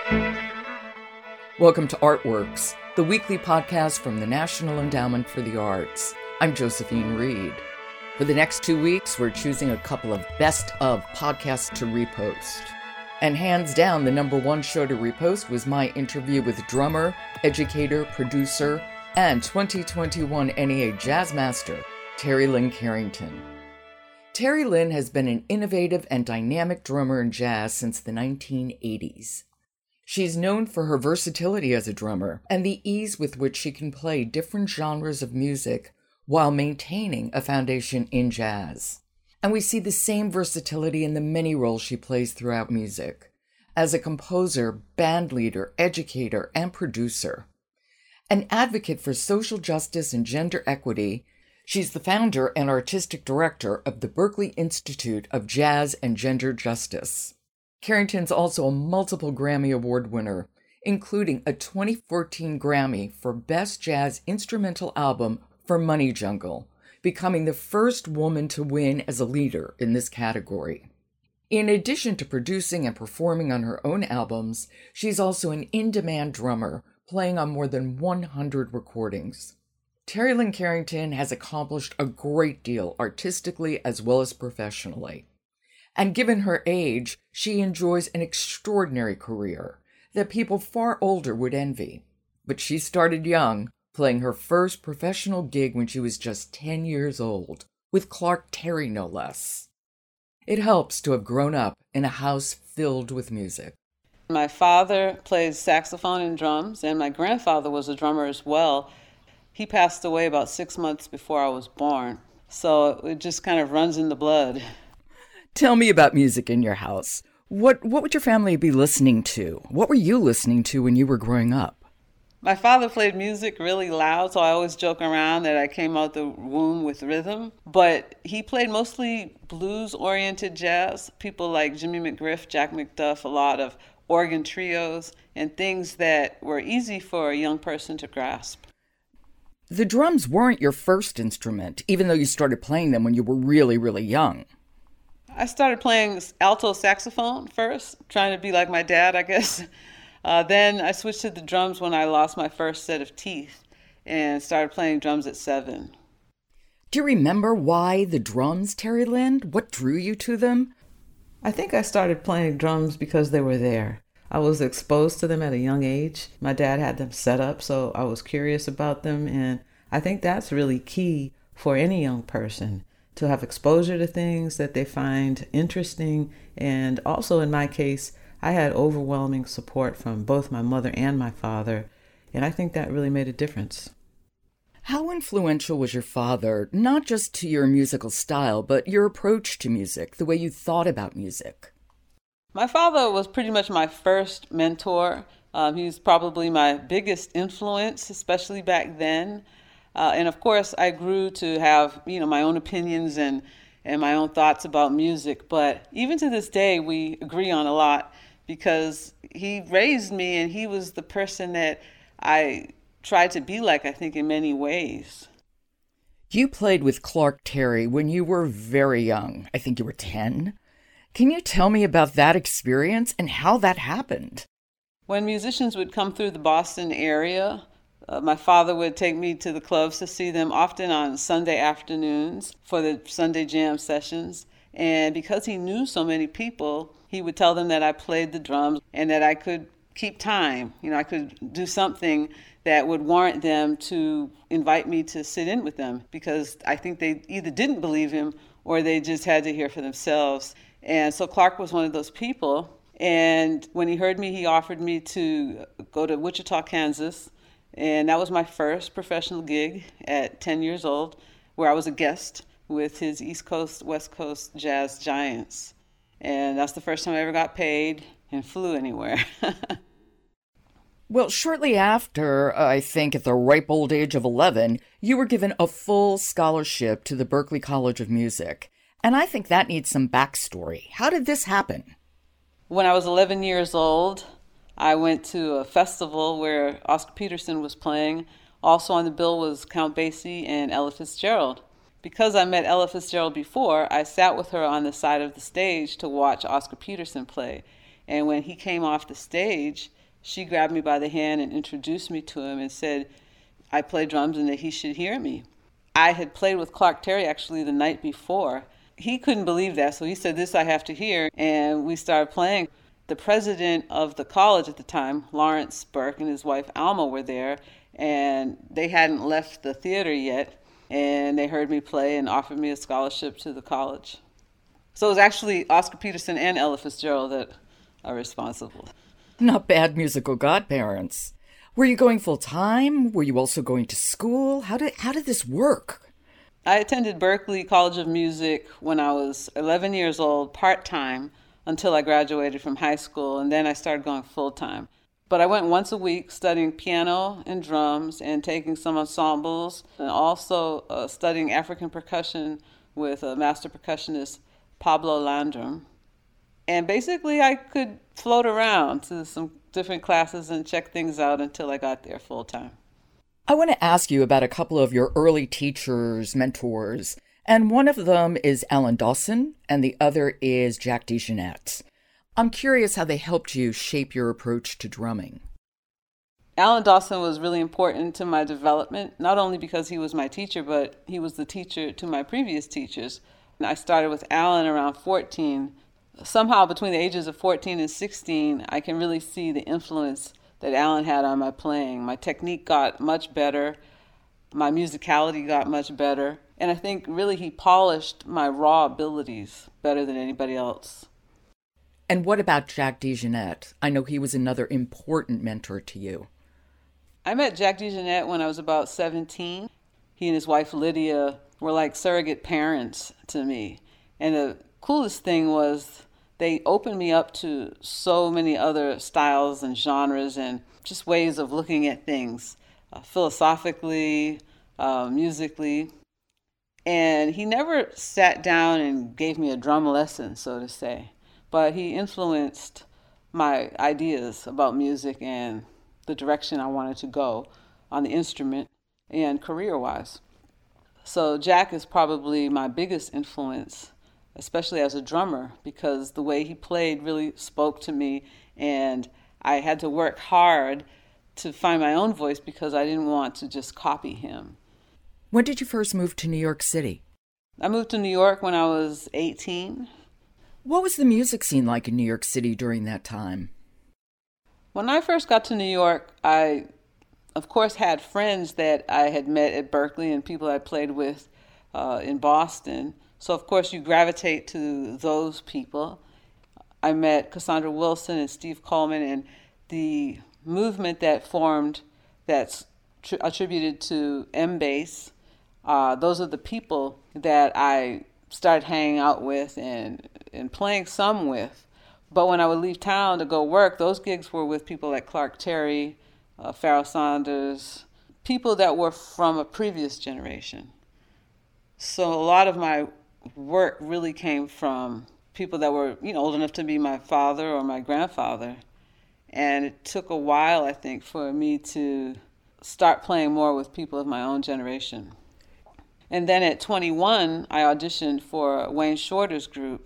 Welcome to Artworks, the weekly podcast from the National Endowment for the Arts. I'm Josephine Reed. For the next 2 weeks, we're choosing a couple of best of podcasts to repost. And hands down, the number one show to repost was my interview with drummer, educator, producer, and 2021 NEA Jazz Master, Terry Lynn Carrington. Terry Lynn has been an innovative and dynamic drummer in jazz since the 1980s. She's known for her versatility as a drummer and the ease with which she can play different genres of music while maintaining a foundation in jazz. And we see the same versatility in the many roles she plays throughout music, as a composer, band leader, educator, and producer. An advocate for social justice and gender equity, she's the founder and artistic director of the Berklee Institute of Jazz and Gender Justice. Carrington's also a multiple Grammy Award winner, including a 2014 Grammy for Best Jazz Instrumental Album for Money Jungle, becoming the first woman to win as a leader in this category. In addition to producing and performing on her own albums, she's also an in-demand drummer, playing on more than 100 recordings. Terry Lynn Carrington has accomplished a great deal artistically as well as professionally. And given her age, she enjoys an extraordinary career that people far older would envy. But she started young, playing her first professional gig when she was just 10 years old, with Clark Terry no less. It helps to have grown up in a house filled with music. My father plays saxophone and drums, and my grandfather was a drummer as well. He passed away about 6 months before I was born, so it just kind of runs in the blood. Tell me about music in your house. What would your family be listening to? What were you listening to when you were growing up? My father played music really loud, so I always joke around that I came out the womb with rhythm. But he played mostly blues-oriented jazz. People like Jimmy McGriff, Jack McDuff, a lot of organ trios, and things that were easy for a young person to grasp. The drums weren't your first instrument, even though you started playing them when you were really, really young. I started playing alto saxophone first, trying to be like my dad, I guess. Then I switched to the drums when I lost my first set of teeth and started playing drums at 7. Do you remember why the drums, Terry Lynn? What drew you to them? I think I started playing drums because they were there. I was exposed to them at a young age. My dad had them set up, so I was curious about them, and I think that's really key for any young person, to have exposure to things that they find interesting. And also in my case, I had overwhelming support from both my mother and my father, and I think that really made a difference. How influential was your father, not just to your musical style, but your approach to music, the way you thought about music? My father was pretty much my first mentor. He was probably my biggest influence, especially back then. And of course, I grew to have, my own opinions and my own thoughts about music. But even to this day, we agree on a lot because he raised me and he was the person that I tried to be like, I think, in many ways. You played with Clark Terry when you were very young. I think you were 10. Can you tell me about that experience and how that happened? When musicians would come through the Boston area, my father would take me to the clubs to see them, often on Sunday afternoons for the Sunday jam sessions. And because he knew so many people, he would tell them that I played the drums and that I could keep time. I could do something that would warrant them to invite me to sit in with them, because I think they either didn't believe him or they just had to hear for themselves. And so Clark was one of those people. And when he heard me, he offered me to go to Wichita, Kansas. And that was my first professional gig at 10 years old, where I was a guest with his East Coast, West Coast jazz giants. And that's the first time I ever got paid and flew anywhere. Well, shortly after, I think at the ripe old age of 11, you were given a full scholarship to the Berklee College of Music. And I think that needs some backstory. How did this happen? When I was 11 years old, I went to a festival where Oscar Peterson was playing. Also on the bill was Count Basie and Ella Fitzgerald. Because I met Ella Fitzgerald before, I sat with her on the side of the stage to watch Oscar Peterson play. And when he came off the stage, she grabbed me by the hand and introduced me to him and said I play drums and that he should hear me. I had played with Clark Terry actually the night before. He couldn't believe that, so he said, "This I have to hear," and we started playing. The president of the college at the time, Lawrence Burke, and his wife Alma were there, and they hadn't left the theater yet, and they heard me play and offered me a scholarship to the college. So it was actually Oscar Peterson and Ella Fitzgerald that are responsible. Not bad musical godparents. Were you going full-time? Were you also going to school? How did this work? I attended Berklee College of Music when I was 11 years old, part-time, until I graduated from high school, and then I started going full-time. But I went once a week studying piano and drums and taking some ensembles, and also studying African percussion with a master percussionist, Pablo Landrum. And basically I could float around to some different classes and check things out until I got there full-time. I want to ask you about a couple of your early teachers, mentors, and one of them is Alan Dawson, and the other is Jack DeJohnette. I'm curious how they helped you shape your approach to drumming. Alan Dawson was really important to my development, not only because he was my teacher, but he was the teacher to my previous teachers. I started with Alan around 14. Somehow between the ages of 14 and 16, I can really see the influence that Alan had on my playing. My technique got much better. My musicality got much better. And I think really he polished my raw abilities better than anybody else. And what about Jack DeJohnette? I know he was another important mentor to you. I met Jack DeJohnette when I was about 17. He and his wife Lydia were like surrogate parents to me. And the coolest thing was they opened me up to so many other styles and genres and just ways of looking at things, philosophically, musically. And he never sat down and gave me a drum lesson, so to say, but he influenced my ideas about music and the direction I wanted to go on the instrument and career-wise. So Jack is probably my biggest influence, especially as a drummer, because the way he played really spoke to me, and I had to work hard to find my own voice because I didn't want to just copy him. When did you first move to New York City? I moved to New York when I was 18. What was the music scene like in New York City during that time? When I first got to New York, I, of course, had friends that I had met at Berklee and people I played with in Boston. So, of course, you gravitate to those people. I met Cassandra Wilson and Steve Coleman, and the movement that formed that's attributed to M-Bass. Those are the people that I started hanging out with and playing some with. But when I would leave town to go work, those gigs were with people like Clark Terry, Pharoah Sanders, people that were from a previous generation. So a lot of my work really came from people that were, old enough to be my father or my grandfather. And it took a while, I think, for me to start playing more with people of my own generation. And then at 21, I auditioned for Wayne Shorter's group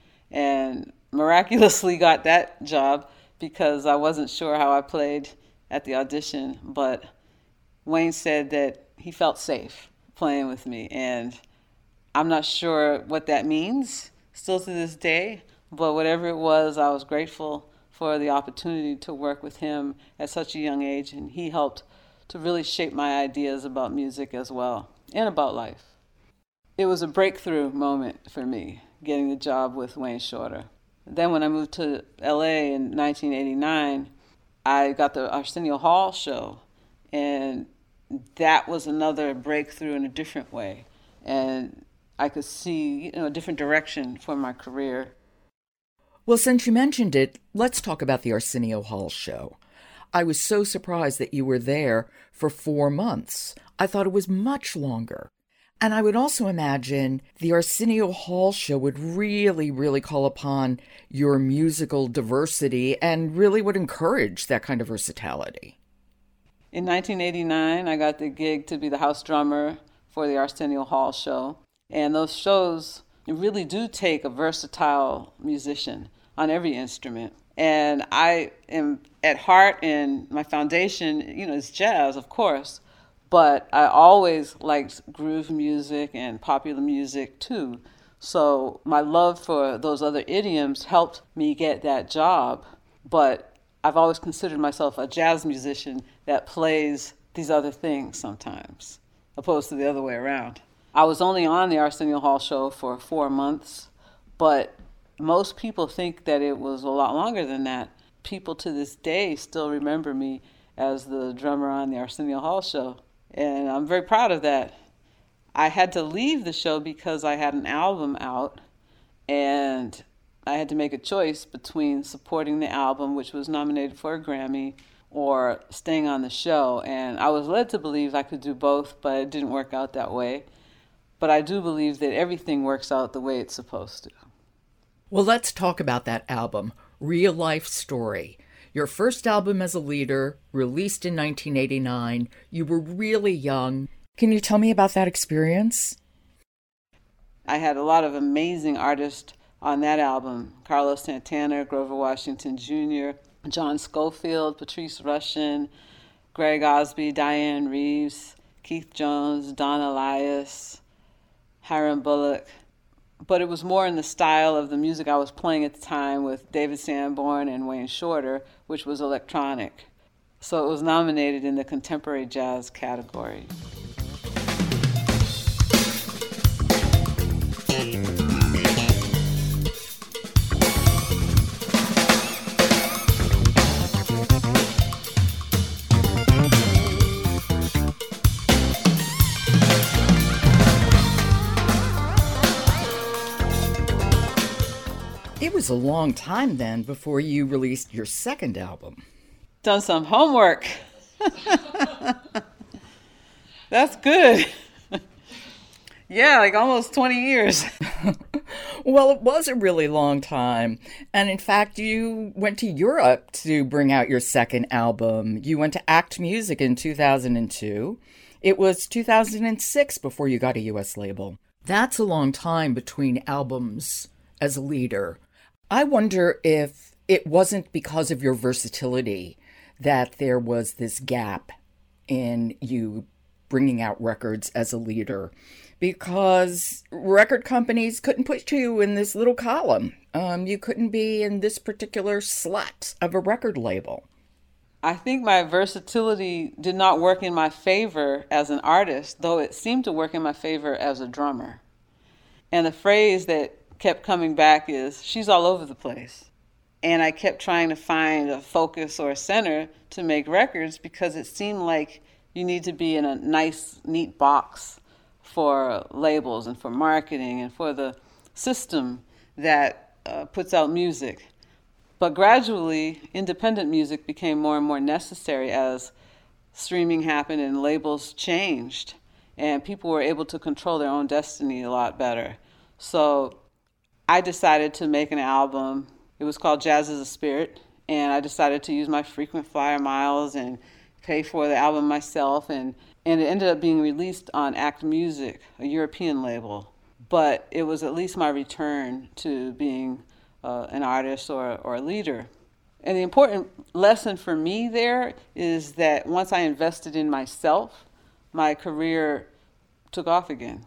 and miraculously got that job because I wasn't sure how I played at the audition, but Wayne said that he felt safe playing with me, and I'm not sure what that means still to this day, but whatever it was, I was grateful for the opportunity to work with him at such a young age, and he helped to really shape my ideas about music as well, and about life. It was a breakthrough moment for me, getting the job with Wayne Shorter. Then when I moved to LA in 1989, I got the Arsenio Hall show, and that was another breakthrough in a different way. And I could see, a different direction for my career. Well, since you mentioned it, let's talk about the Arsenio Hall show. I was so surprised that you were there for 4 months. I thought it was much longer. And I would also imagine the Arsenio Hall show would really, really call upon your musical diversity and really would encourage that kind of versatility. In 1989, I got the gig to be the house drummer for the Arsenio Hall show. And those shows really do take a versatile musician on every instrument. And I am at heart, and my foundation, is jazz, of course. But I always liked groove music and popular music too. So my love for those other idioms helped me get that job. But I've always considered myself a jazz musician that plays these other things sometimes, opposed to the other way around. I was only on the Arsenio Hall show for 4 months, but most people think that it was a lot longer than that. People to this day still remember me as the drummer on the Arsenio Hall show, and I'm very proud of that. I had to leave the show because I had an album out, and I had to make a choice between supporting the album, which was nominated for a Grammy, or staying on the show. And I was led to believe I could do both, but it didn't work out that way. But I do believe that everything works out the way it's supposed to. Well, let's talk about that album, Real Life Story. Your first album as a leader, released in 1989. You were really young. Can you tell me about that experience? I had a lot of amazing artists on that album. Carlos Santana, Grover Washington Jr., John Scofield, Patrice Rushen, Greg Osby, Diane Reeves, Keith Jones, Don Elias, Hiram Bullock. But it was more in the style of the music I was playing at the time with David Sanborn and Wayne Shorter, which was electronic. So it was nominated in the contemporary jazz category. It was a long time then before you released your second album. Done some homework. That's good. Yeah, like almost 20 years. Well, it was a really long time. And in fact, you went to Europe to bring out your second album. You went to Act Music in 2002. It was 2006 before you got a U.S. label. That's a long time between albums as a leader. I wonder if it wasn't because of your versatility that there was this gap in you bringing out records as a leader, because record companies couldn't put you in this little column. You couldn't be in this particular slot of a record label. I think my versatility did not work in my favor as an artist, though it seemed to work in my favor as a drummer. And the phrase that kept coming back is, she's all over the place. And I kept trying to find a focus or a center to make records, because it seemed like you need to be in a nice, neat box for labels and for marketing and for the system that puts out music. But gradually, independent music became more and more necessary as streaming happened and labels changed, and people were able to control their own destiny a lot better. So I decided to make an album. It was called Jazz is a Spirit, and I decided to use my frequent flyer miles and pay for the album myself, and it ended up being released on Act Music, a European label. But it was at least my return to being an artist or a leader. And the important lesson for me there is that once I invested in myself, my career took off again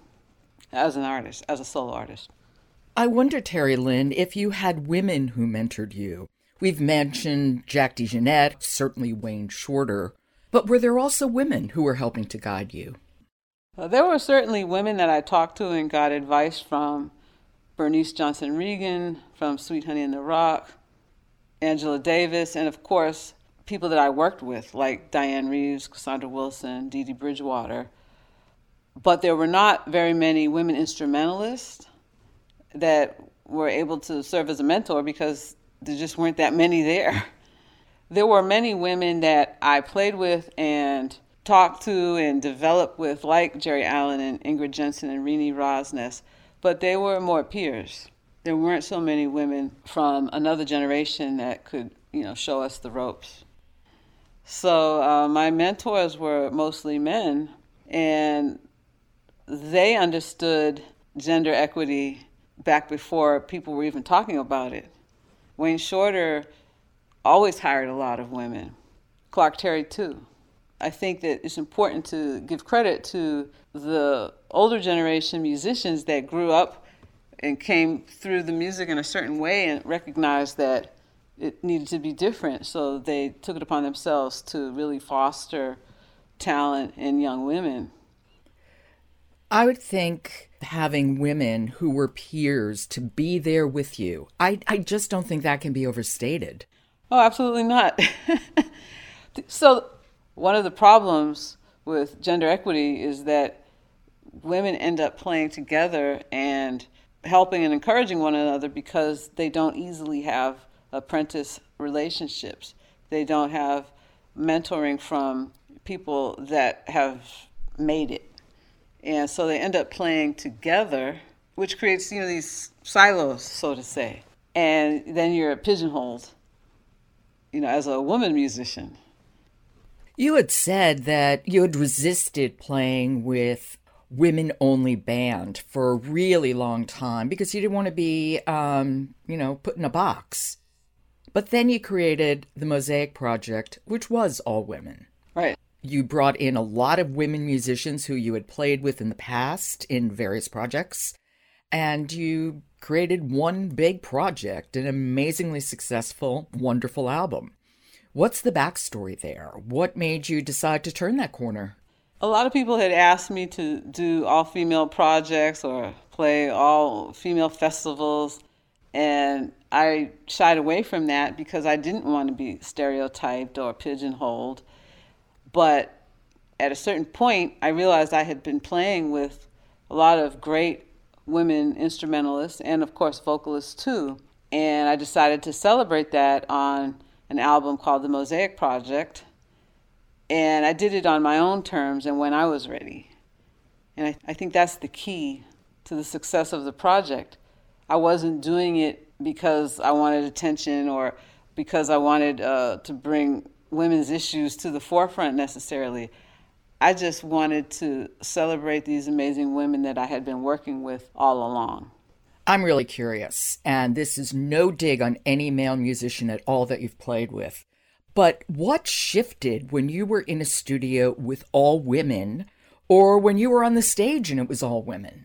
as an artist, as a solo artist. I wonder, Terry Lynn, if you had women who mentored you. We've mentioned Jack DeJohnette, certainly Wayne Shorter, but were there also women who were helping to guide you? There were certainly women that I talked to and got advice from. Bernice Johnson Regan from Sweet Honey in the Rock, Angela Davis, and of course, people that I worked with, like Diane Reeves, Cassandra Wilson, Dee Dee Bridgewater. But there were not very many women instrumentalists that were able to serve as a mentor, because there just weren't that many there. There were many women that I played with and talked to and developed with, like Jerry Allen and Ingrid Jensen and Renee Rosnes, but they were more peers. There weren't so many women from another generation that could, show us the ropes. So my mentors were mostly men, and they understood gender equity back before people were even talking about it. Wayne Shorter always hired a lot of women. Clark Terry, too. I think that it's important to give credit to the older generation musicians that grew up and came through the music in a certain way and recognized that it needed to be different. So they took it upon themselves to really foster talent in young women. I would think having women who were peers to be there with you, I just don't think that can be overstated. Oh, absolutely not. So one of the problems with gender equity is that women end up playing together and helping and encouraging one another because they don't easily have apprentice relationships. They don't have mentoring from people that have made it. And so they end up playing together, which creates, these silos, so to say. And then you're pigeonholed, as a woman musician. You had said that you had resisted playing with women-only band for a really long time because you didn't want to be, put in a box. But then you created the Mosaic Project, which was all women. Right. You brought in a lot of women musicians who you had played with in the past in various projects, and you created one big project, an amazingly successful, wonderful album. What's the backstory there? What made you decide to turn that corner? A lot of people had asked me to do all-female projects or play all-female festivals, and I shied away from that because I didn't want to be stereotyped or pigeonholed. But at a certain point, I realized I had been playing with a lot of great women instrumentalists and, of course, vocalists too. And I decided to celebrate that on an album called The Mosaic Project. And I did it on my own terms and when I was ready. And I think that's the key to the success of the project. I wasn't doing it because I wanted attention or because I wanted to bring women's issues to the forefront necessarily. I just wanted to celebrate these amazing women that I had been working with all along. I'm really curious, and this is no dig on any male musician at all that you've played with, but what shifted when you were in a studio with all women or when you were on the stage and it was all women?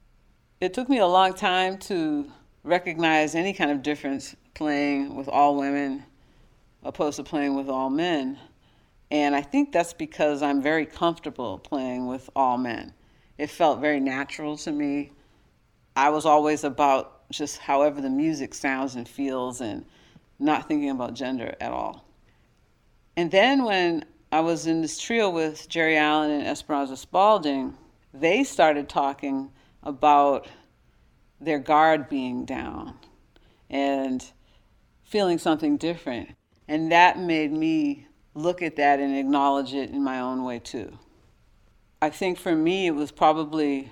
It took me a long time to recognize any kind of difference playing with all women opposed to playing with all men. And I think that's because I'm very comfortable playing with all men. It felt very natural to me. I was always about just however the music sounds and feels and not thinking about gender at all. And then when I was in this trio with Jerry Allen and Esperanza Spalding, they started talking about their guard being down and feeling something different. And that made me look at that and acknowledge it in my own way too. I think for me, it was probably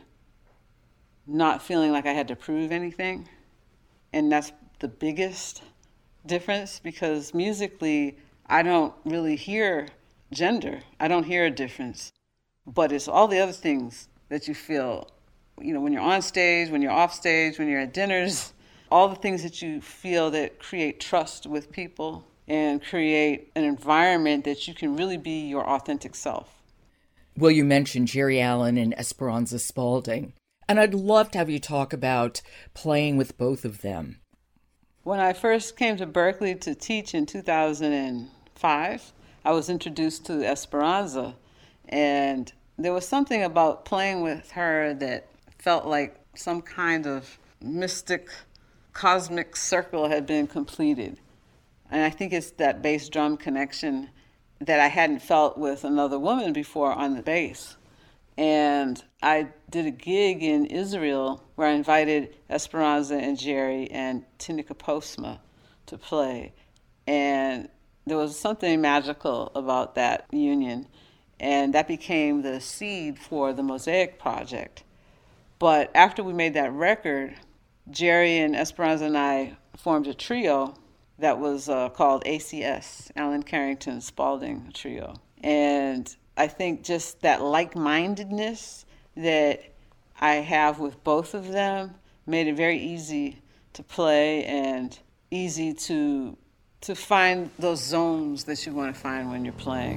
not feeling like I had to prove anything. And that's the biggest difference because musically, I don't really hear gender. I don't hear a difference. But it's all the other things that you feel, when you're on stage, when you're off stage, when you're at dinners, all the things that you feel that create trust with people and create an environment that you can really be your authentic self. Well, you mentioned Jerry Allen and Esperanza Spalding, and I'd love to have you talk about playing with both of them. When I first came to Berklee to teach in 2005, I was introduced to Esperanza, and there was something about playing with her that felt like some kind of mystic, cosmic circle had been completed. And I think it's that bass drum connection that I hadn't felt with another woman before on the bass. And I did a gig in Israel where I invited Esperanza and Jerry and Tinika Postma to play. And there was something magical about that union. And that became the seed for the Mosaic Project. But after we made that record, Jerry and Esperanza and I formed a trio that was called ACS, Allen Carrington Spalding Trio. And I think just that like-mindedness that I have with both of them made it very easy to play and easy to to find those zones that you want to find when you're playing.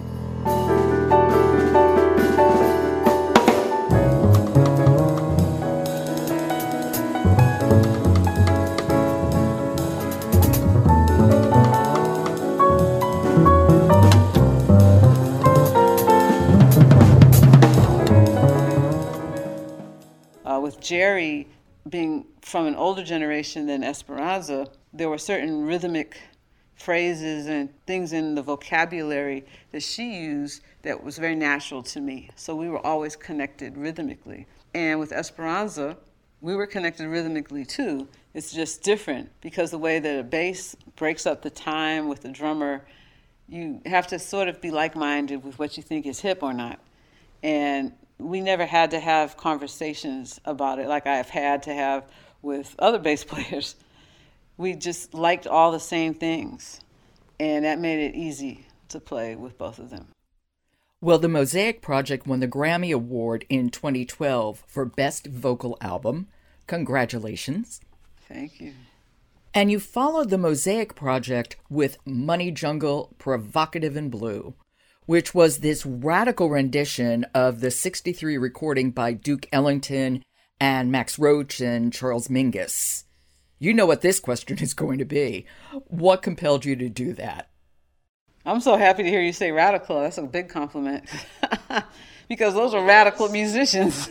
With Jerry being from an older generation than Esperanza, there were certain rhythmic phrases and things in the vocabulary that she used that was very natural to me. So we were always connected rhythmically. And with Esperanza, we were connected rhythmically too. It's just different because the way that a bass breaks up the time with the drummer, you have to sort of be like-minded with what you think is hip or not. And we never had to have conversations about it like I've had to have with other bass players. We just liked all the same things, and that made it easy to play with both of them. Well, the Mosaic Project won the Grammy Award in 2012 for Best Vocal Album. Congratulations. Thank you. And you followed the Mosaic Project with Money Jungle, Provocative in Blue, which was this radical rendition of the 63 recording by Duke Ellington and Max Roach and Charles Mingus. You know what this question is going to be. What compelled you to do that? I'm so happy to hear you say radical. That's a big compliment. Because those are radical musicians.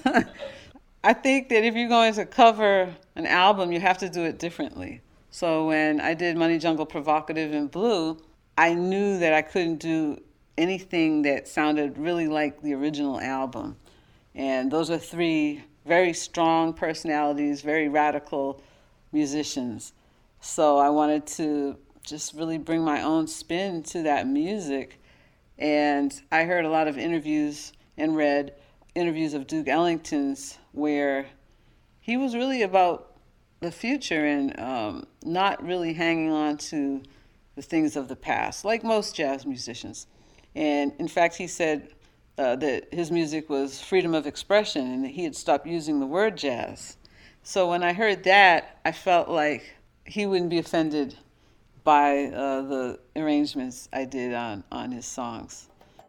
I think that if you're going to cover an album, you have to do it differently. So when I did Money Jungle, Provocative in Blue, I knew that I couldn't do anything that sounded really like the original album. And those are three very strong personalities, very radical musicians. So I wanted to just really bring my own spin to that music. And I heard a lot of interviews and read interviews of Duke Ellington's where he was really about the future and not really hanging on to the things of the past, like most jazz musicians. And in fact, he said that his music was freedom of expression and that he had stopped using the word jazz. So when I heard that, I felt like he wouldn't be offended by the arrangements I did on his songs.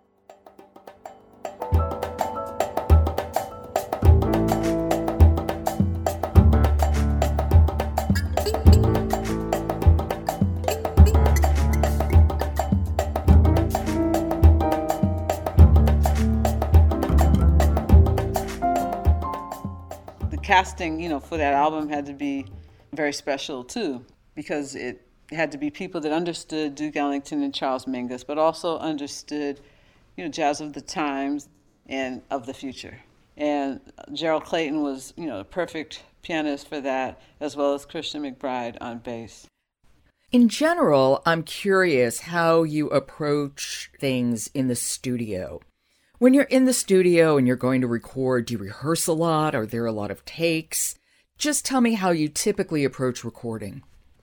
Casting, for that album had to be very special too, because it had to be people that understood Duke Ellington and Charles Mingus, but also understood, jazz of the times and of the future. And Gerald Clayton was, the perfect pianist for that, as well as Christian McBride on bass. In general, I'm curious how you approach things in the studio. When you're in the studio and you're going to record, do you rehearse a lot? Are there a lot of takes? Just tell me how you typically approach recording.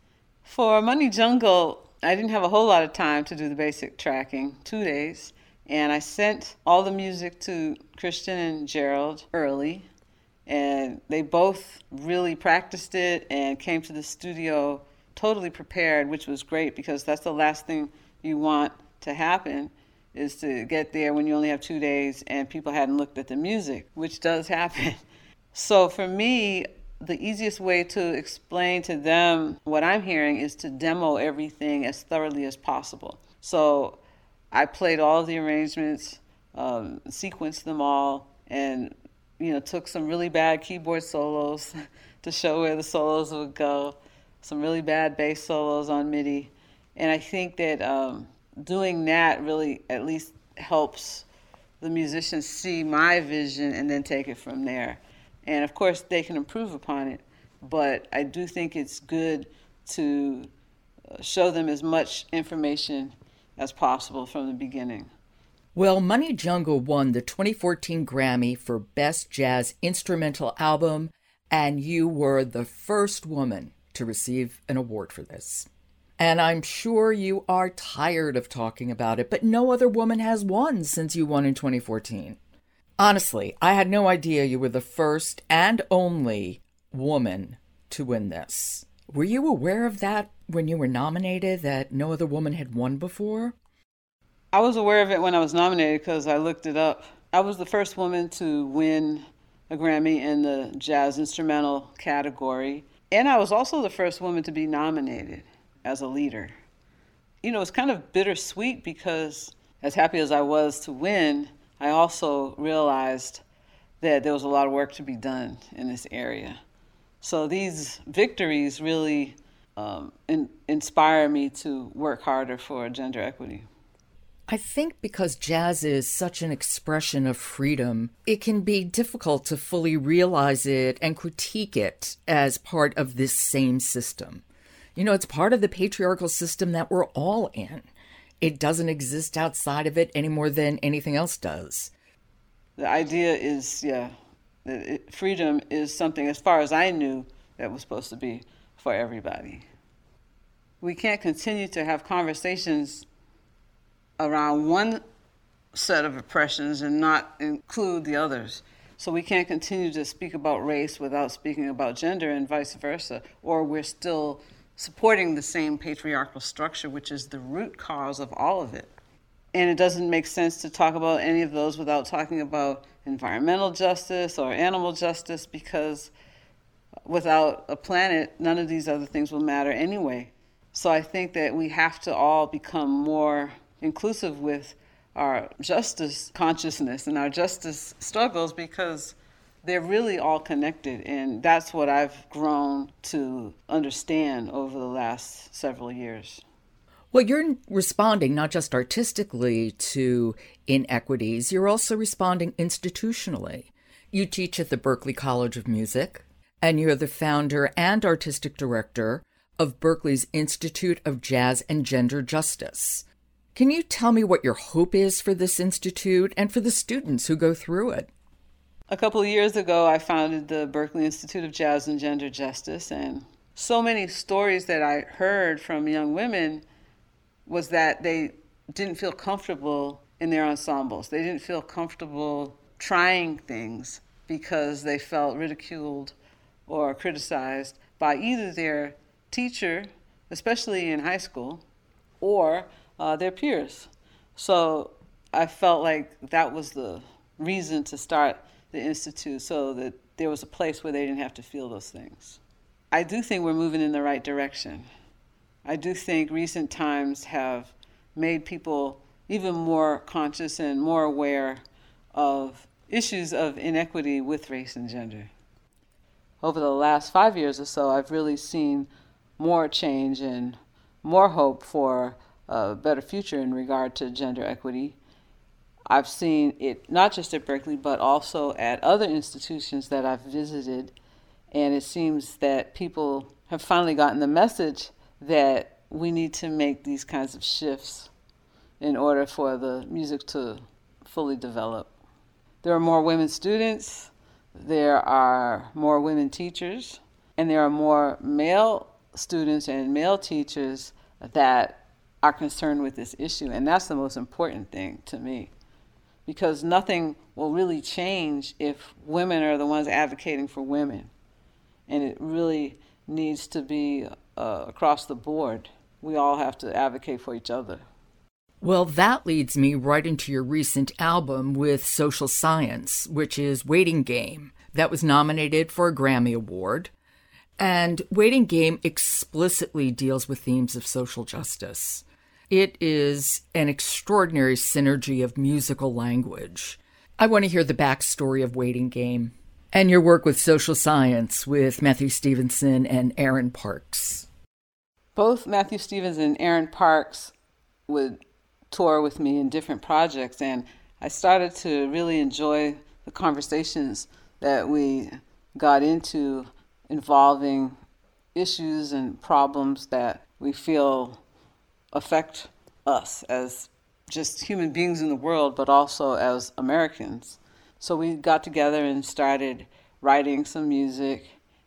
For Money Jungle, I didn't have a whole lot of time to do the basic tracking, 2 days. And I sent all the music to Christian and Gerald early. And they both really practiced it and came to the studio totally prepared, which was great because that's the last thing you want to happen, is to get there when you only have 2 days and people hadn't looked at the music, which does happen. So for me, the easiest way to explain to them what I'm hearing is to demo everything as thoroughly as possible. So I played all of the arrangements, sequenced them all, and took some really bad keyboard solos to show where the solos would go, some really bad bass solos on MIDI. And I think that doing that really at least helps the musicians see my vision and then take it from there. And of course, they can improve upon it, but I do think it's good to show them as much information as possible from the beginning. Well, Money Jungle won the 2014 Grammy for Best Jazz Instrumental Album, and you were the first woman to receive an award for this. And I'm sure you are tired of talking about it, but no other woman has won since you won in 2014. Honestly, I had no idea you were the first and only woman to win this. Were you aware of that when you were nominated, that no other woman had won before? I was aware of it when I was nominated because I looked it up. I was the first woman to win a Grammy in the jazz instrumental category, and I was also the first woman to be nominated as a leader. You know, it's kind of bittersweet because as happy as I was to win, I also realized that there was a lot of work to be done in this area. So these victories really inspire me to work harder for gender equity. I think because jazz is such an expression of freedom, it can be difficult to fully realize it and critique it as part of this same system. You know, it's part of the patriarchal system that we're all in. It doesn't exist outside of it any more than anything else does. The idea is, freedom is something, as far as I knew, that was supposed to be for everybody. We can't continue to have conversations around one set of oppressions and not include the others. So we can't continue to speak about race without speaking about gender and vice versa, or we're still supporting the same patriarchal structure, which is the root cause of all of it. And it doesn't make sense to talk about any of those without talking about environmental justice or animal justice, because without a planet, none of these other things will matter anyway. So I think that we have to all become more inclusive with our justice consciousness and our justice struggles, because they're really all connected. And that's what I've grown to understand over the last several years. Well, you're responding not just artistically to inequities, you're also responding institutionally. You teach at the Berklee College of Music, and you're the founder and artistic director of Berklee's Institute of Jazz and Gender Justice. Can you tell me what your hope is for this institute and for the students who go through it? A couple of years ago, I founded the Berklee Institute of Jazz and Gender Justice, and so many stories that I heard from young women was that they didn't feel comfortable in their ensembles. They didn't feel comfortable trying things because they felt ridiculed or criticized by either their teacher, especially in high school, or their peers. So I felt like that was the reason to start the Institute, so that there was a place where they didn't have to feel those things. I do think we're moving in the right direction. I do think recent times have made people even more conscious and more aware of issues of inequity with race and gender. Over the last 5 years or so, I've really seen more change and more hope for a better future in regard to gender equity. I've seen it not just at Berklee, but also at other institutions that I've visited, and it seems that people have finally gotten the message that we need to make these kinds of shifts in order for the music to fully develop. There are more women students, there are more women teachers, and there are more male students and male teachers that are concerned with this issue. And that's the most important thing to me, because nothing will really change if women are the ones advocating for women. And it really needs to be across the board. We all have to advocate for each other. Well, that leads me right into your recent album with Social Science, which is Waiting Game, that was nominated for a Grammy Award. And Waiting Game explicitly deals with themes of social justice. It is an extraordinary synergy of musical language. I want to hear the backstory of Waiting Game and your work with Social Science with Matthew Stevenson and Aaron Parks. Both Matthew Stevens and Aaron Parks would tour with me in different projects, and I started to really enjoy the conversations that we got into involving issues and problems that we feel affect us as just human beings in the world, but also as Americans. So we got together and started writing some music,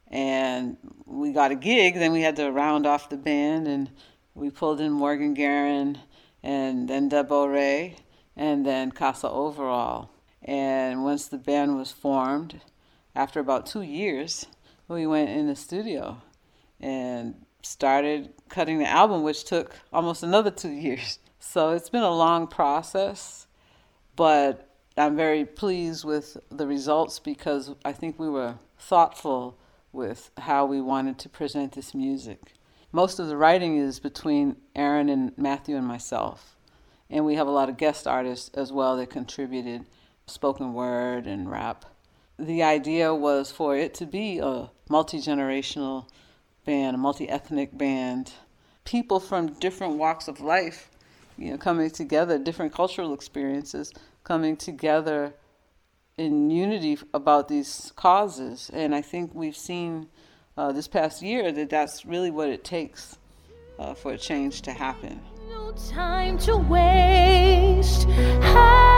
and we got a gig. Then we had to round off the band, and we pulled in Morgan Guerin, and then Deb O'Ray, and then Casa Overall. And once the band was formed, after about 2 years, we went in the studio. and started cutting the album, which took almost another 2 years. So it's been a long process, but I'm very pleased with the results because I think we were thoughtful with how we wanted to present this music. Most of the writing is between Aaron and Matthew and myself. And we have a lot of guest artists as well that contributed spoken word and rap. The idea was for it to be a multi-generational band, a multi-ethnic band. People from different walks of life, coming together, different cultural experiences, coming together in unity about these causes. And I think we've seen this past year that that's really what it takes for a change to happen. No time to waste. How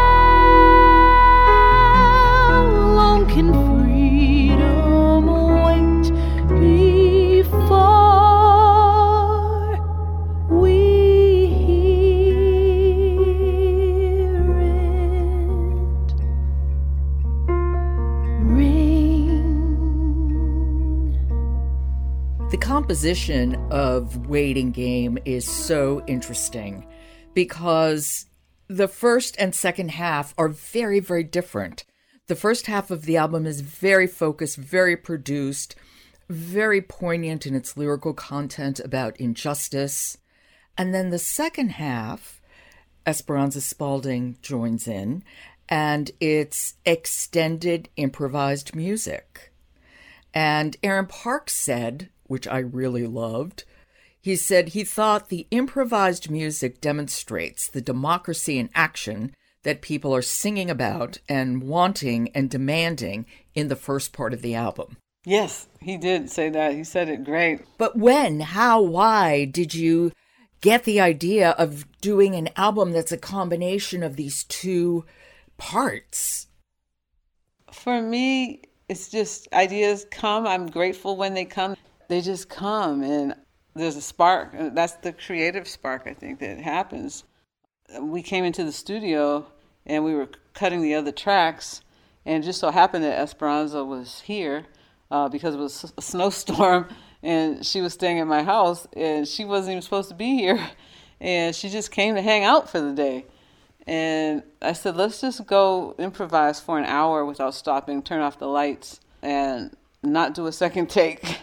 long can freedom wait before we hear it ring? The composition of Waiting Game is so interesting because the first and second half are very, very different. The first half of the album is very focused, very produced, very poignant in its lyrical content about injustice. And then the second half, Esperanza Spalding joins in, and it's extended improvised music. And Aaron Parks said, which I really loved, he said he thought the improvised music demonstrates the democracy in action that people are singing about and wanting and demanding in the first part of the album. Yes, he did say that. He said it great. But when, how, why did you get the idea of doing an album that's a combination of these two parts? For me, it's just ideas come. I'm grateful when they come. They just come, and there's a spark. That's the creative spark, I think, that happens. We came into the studio, and we were cutting the other tracks, and it just so happened that Esperanza was here because it was a snowstorm, and she was staying at my house, and she wasn't even supposed to be here, and she just came to hang out for the day. And I said, let's just go improvise for an hour without stopping, turn off the lights, and not do a second take.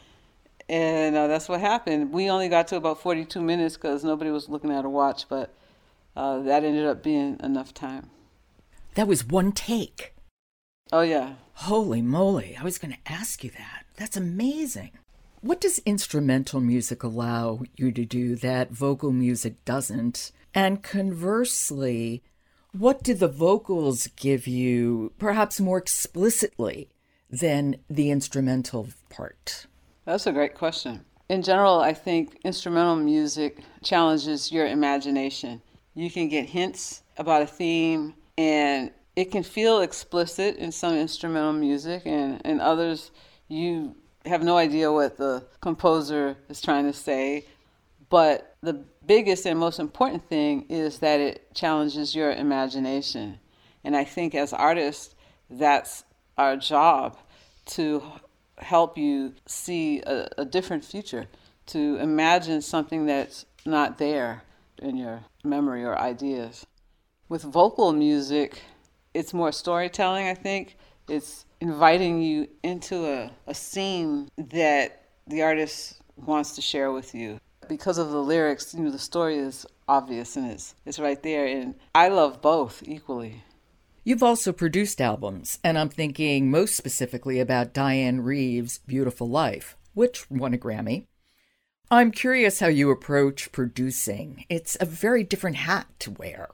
And that's what happened. We only got to about 42 minutes because nobody was looking at a watch, but that ended up being enough time. That was one take. Oh, yeah. Holy moly. I was going to ask you that. That's amazing. What does instrumental music allow you to do that vocal music doesn't? And conversely, what do the vocals give you, perhaps more explicitly, than the instrumental part? That's a great question. In general, I think instrumental music challenges your imagination. You can get hints about a theme, and it can feel explicit in some instrumental music, and in others, you have no idea what the composer is trying to say. But the biggest and most important thing is that it challenges your imagination. And I think as artists, that's our job, to help you see a different future, to imagine something that's not there in your memory or ideas. With vocal music, it's more storytelling, I think. It's inviting you into a scene that the artist wants to share with you. Because of the lyrics, the story is obvious and it's right there. And I love both equally. You've also produced albums, and I'm thinking most specifically about Dianne Reeves' Beautiful Life, which won a Grammy. I'm curious how you approach producing. It's a very different hat to wear.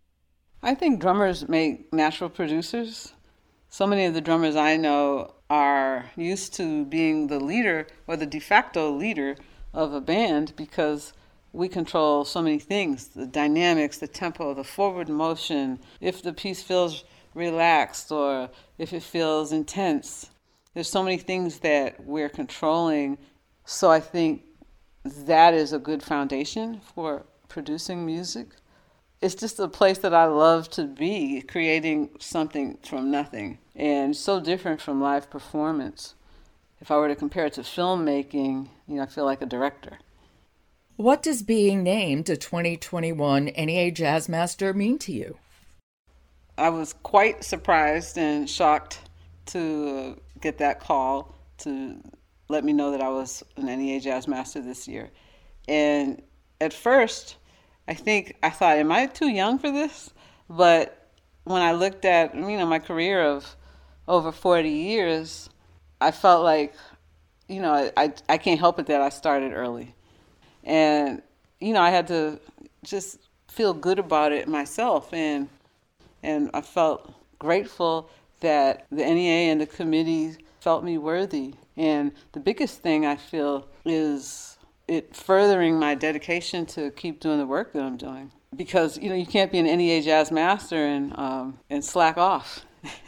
I think drummers make natural producers. So many of the drummers I know are used to being the leader or the de facto leader of a band because we control so many things, the dynamics, the tempo, the forward motion, if the piece feels relaxed or if it feels intense. There's so many things that we're controlling. So I think that is a good foundation for producing music. It's just a place that I love to be, creating something from nothing, and so different from live performance. if I were to compare it to filmmaking, I feel like a director. What does being named a 2021 NEA Jazz Master mean to you? I was quite surprised and shocked to get that call to let me know that I was an NEA Jazz Master this year. And at first, I thought, am I too young for this? But when I looked at, my career of over 40 years, I felt like, I can't help it that I started early. And, I had to just feel good about it myself. And I felt grateful that the NEA and the committee felt me worthy. And the biggest thing I feel is it furthering my dedication to keep doing the work that I'm doing. Because, you can't be an NEA Jazz Master and slack off.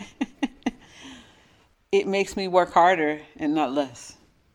It makes me work harder and not less.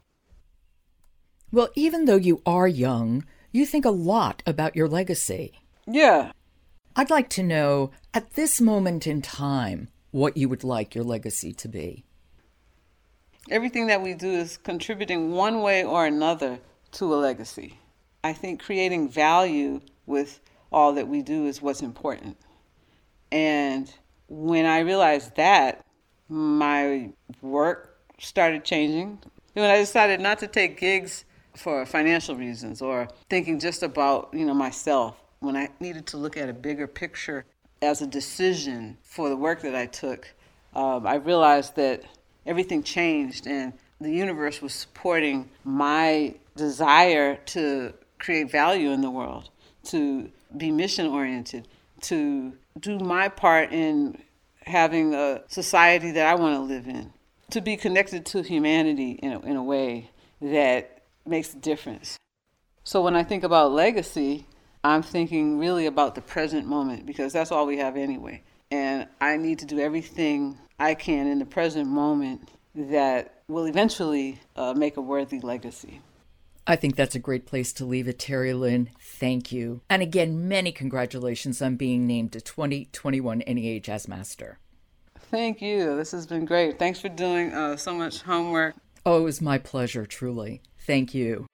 Well, even though you are young, you think a lot about your legacy. Yeah. I'd like to know, at this moment in time, what you would like your legacy to be. Everything that we do is contributing one way or another to a legacy. I think creating value with all that we do is what's important. And when I realized that, my work started changing. When I decided not to take gigs for financial reasons or thinking just about, myself, when I needed to look at a bigger picture as a decision for the work that I took, I realized that everything changed and the universe was supporting my desire to create value in the world, to be mission-oriented, to do my part in having a society that I want to live in, to be connected to humanity in a way that makes a difference. So when I think about legacy, I'm thinking really about the present moment because that's all we have anyway. And I need to do everything I can in the present moment that will eventually make a worthy legacy. I think that's a great place to leave it, Terry Lynn. Thank you. And again, many congratulations on being named a 2021 NEA Jazz Master. Thank you. This has been great. Thanks for doing so much homework. Oh, it was my pleasure, truly. Thank you.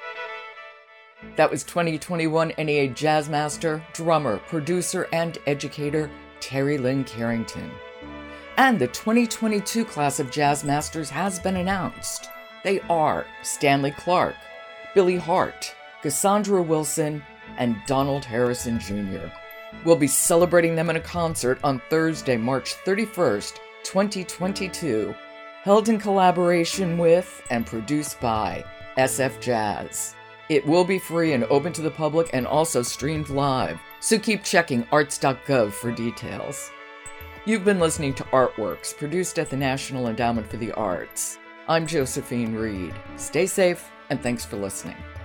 That was 2021 NEA Jazz Master, drummer, producer, and educator Terry Lynn Carrington. And the 2022 class of Jazz Masters has been announced. They are Stanley Clark, Billy Hart, Cassandra Wilson, and Donald Harrison Jr. We'll be celebrating them in a concert on Thursday, March 31st, 2022, held in collaboration with and produced by SF Jazz. It will be free and open to the public and also streamed live, so keep checking arts.gov for details. You've been listening to Artworks, produced at the National Endowment for the Arts. I'm Josephine Reed. Stay safe, and thanks for listening.